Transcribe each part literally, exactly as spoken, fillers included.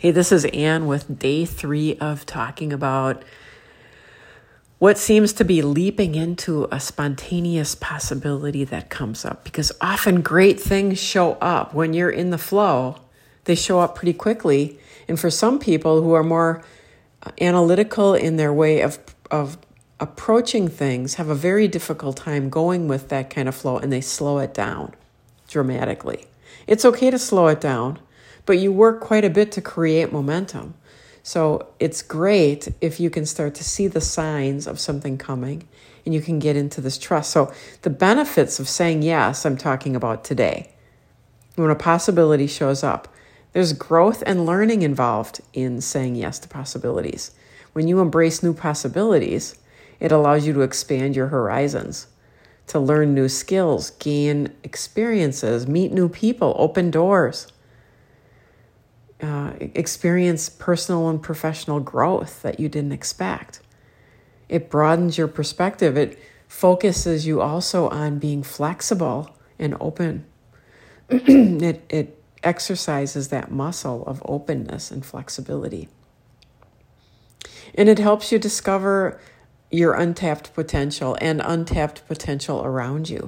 Hey, this is Anne with day three of talking about what seems to be leaping into a spontaneous possibility that comes up, because often great things show up when you're in the flow. They show up pretty quickly. And for some people who are more analytical in their way of, of approaching things, have a very difficult time going with that kind of flow, and they slow it down dramatically. It's okay to slow it down, but you work quite a bit to create momentum. So it's great if you can start to see the signs of something coming and you can get into this trust. So the benefits of saying yes, I'm talking about today. When a possibility shows up, there's growth and learning involved in saying yes to possibilities. When you embrace new possibilities, it allows you to expand your horizons, to learn new skills, gain experiences, meet new people, open doors. Uh, experience personal and professional growth that you didn't expect. It broadens your perspective. It focuses you also on being flexible and open. it, it exercises that muscle of openness and flexibility. And it helps you discover your untapped potential and untapped potential around you.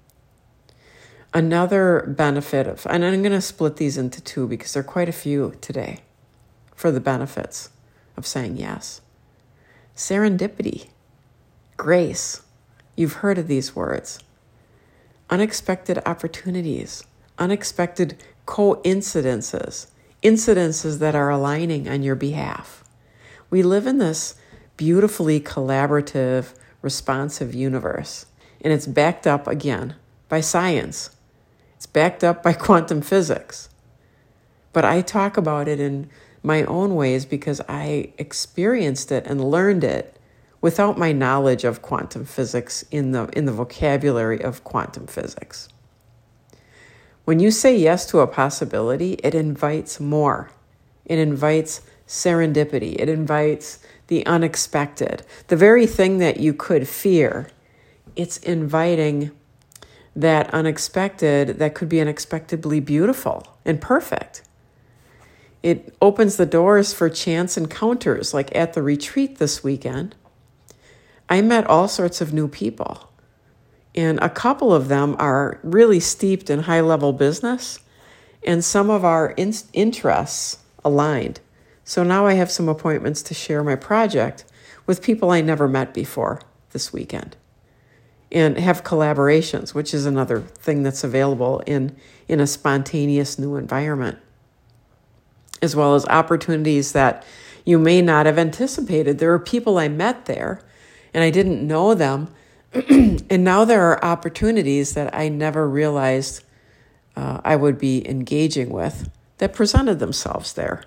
Another benefit of, and I'm going to split these into two because there are quite a few today for the benefits of saying yes. Serendipity, grace. You've heard of these words. Unexpected opportunities, unexpected coincidences, incidences that are aligning on your behalf. We live in this beautifully collaborative, responsive universe, and it's backed up again by science. It's backed up by quantum physics. But I talk about it in my own ways because I experienced it and learned it without my knowledge of quantum physics in the in the vocabulary of quantum physics. When you say yes to a possibility, it invites more. It invites serendipity. It invites the unexpected. The very thing that you could fear, it's inviting that unexpected, that could be unexpectedly beautiful and perfect. It opens the doors for chance encounters, like at the retreat this weekend. I met all sorts of new people, and a couple of them are really steeped in high-level business, and some of our in- interests aligned. So now I have some appointments to share my project with people I never met before this weekend. And have collaborations, which is another thing that's available in, in a spontaneous new environment, as well as opportunities that you may not have anticipated. There are people I met there, and I didn't know them, and now there are opportunities that I never realized uh, I would be engaging with that presented themselves there.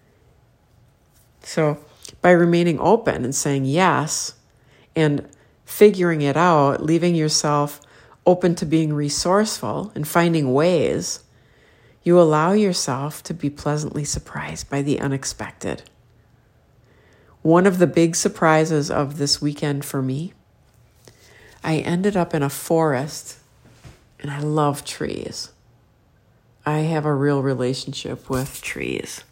So by remaining open and saying yes, and figuring it out, leaving yourself open to being resourceful and finding ways, you allow yourself to be pleasantly surprised by the unexpected. One of the big surprises of this weekend for me, I ended up in a forest, and I love trees. I have a real relationship with trees.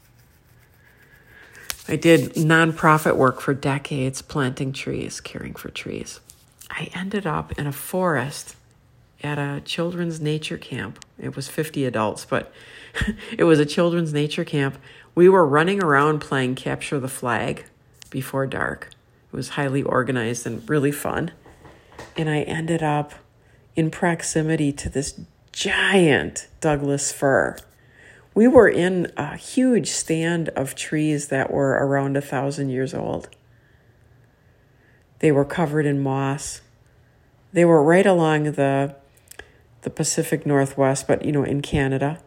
I did nonprofit work for decades, planting trees, caring for trees. I ended up in a forest at a children's nature camp. It was fifty adults, but it was a children's nature camp. We were running around playing Capture the Flag before dark. It was highly organized and really fun. And I ended up in proximity to this giant Douglas fir. We were in a huge stand of trees that were around a thousand years old. They were covered in moss. They were right along the the Pacific Northwest, but you know, in Canada.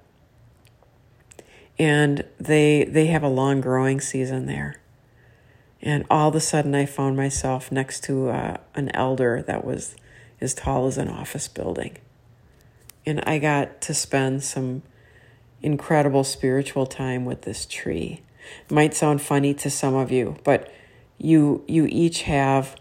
And they they have a long growing season there. And all of a sudden, I found myself next to uh, an elder that was as tall as an office building, and I got to spend some incredible spiritual time with this tree. It might sound funny to some of you, but you you each have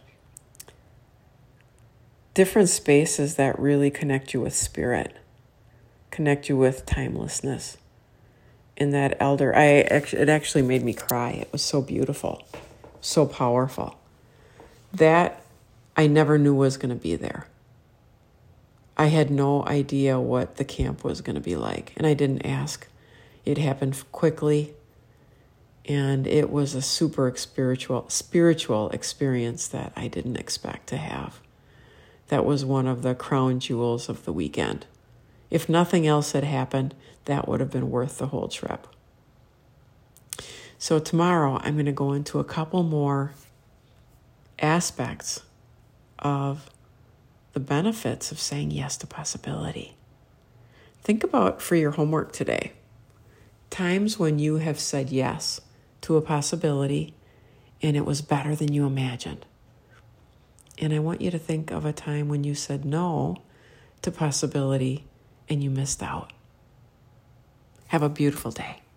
different spaces that really connect you with spirit, connect you with timelessness, in that elder, I actually, it actually made me cry. It was so beautiful, so powerful. That I never knew was going to be there. I had no idea what the camp was going to be like, and I didn't ask. It happened quickly, and it was a super spiritual, spiritual experience that I didn't expect to have. That was one of the crown jewels of the weekend. If nothing else had happened, that would have been worth the whole trip. So tomorrow, I'm going to go into a couple more aspects of the benefits of saying yes to possibility. Think about for your homework today, times when you have said yes to a possibility and it was better than you imagined. And I want you to think of a time when you said no to possibility and you missed out. Have a beautiful day.